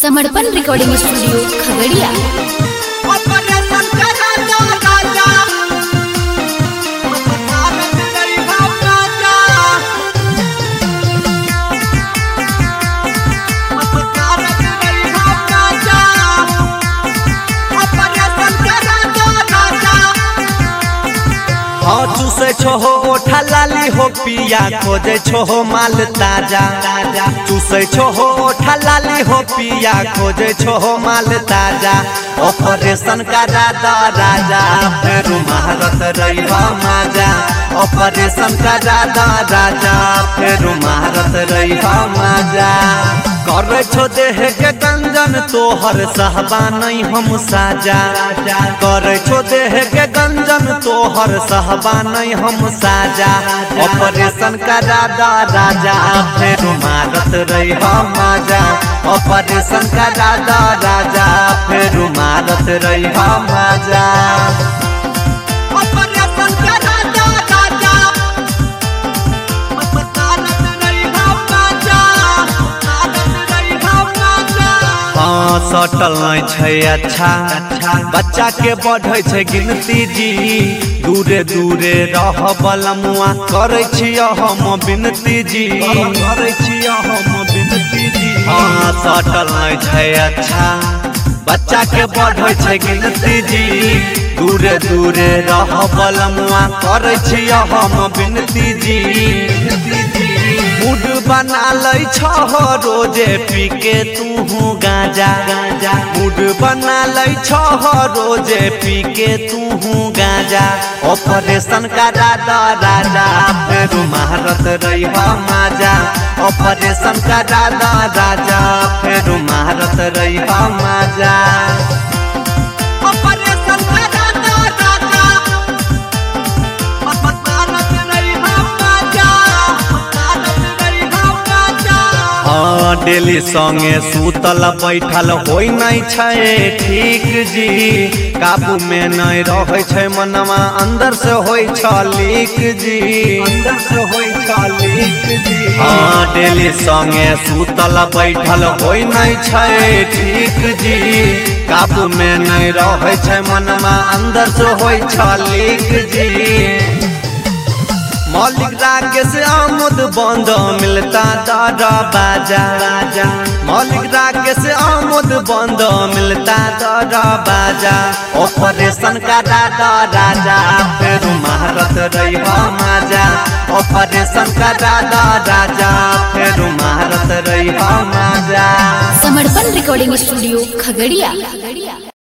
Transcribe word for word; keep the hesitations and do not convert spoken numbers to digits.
समर्पण recording studio Khagaria. चूसे छो हो ओठा लाली हो पिया खोजे छो हो माल ताजा चूसे छो हो ओठा लाली हो पिया खोजे छो हो माल ताजा ऑपरेशन करा दा राजा फिर महारत रही हो माजा ऑपरेशन करा दा राजा फिर महारत रही हो माजा करे छो देह के गंजन तोहर सहबा नहीं हम साजा करे छो देह के गंजन तोहर सहबा नहीं हम साजा ऑपरेशन करा दा राजा फिर मारत रही हो माजा ऑपरेशन करा दा राजा फिर मारत रही हो माजा सटल नहीं छै अच्छा बच्चा के बढ़े छै गिनती जी दूरे दूरे रह बलमुआ करे छियै हम बिनती जी करे छियै हम बिनती जी हाँ सटल नहीं छै अच्छा बच्चा के बढ़े छै गिनती जी दूरे दूरे रह बलमुआ करे छियै हम बिनती जी मूड बना लै छहो रोजे पी के तू गाजा गाजा मूड बना लै छहो रोजे पी के तू गाजा ऑपरेशन करा दा राजा फिर महारत रही हो माजा ऑपरेशन करा दा राजा फिर महारत रही हो माजा डेली संगे सूतल बैठल होई नहीं छै ठीक जी काबू में नहीं रहे छै मनवा अंदर से होई छ लीक जी अंदर से होई छ लीक जी हाँ डेली संगे सूतल बैठल होई नहीं छै ठीक जी काबू में नहीं रहे छै मनवा अंदर से होई छ लीक जी मौलिक राकेश आमद बंद मिलता दादा बाजा राजा मौलिक राकेश आमद बंद मिलता दादा बाजा ऑपरेशन करा दा राजा फिर महारत रही हो माजा ऑपरेशन करा दा राजा फिर महारत रही हो माजा समर्पण रिकॉर्डिंग स्टूडियो खगड़िया।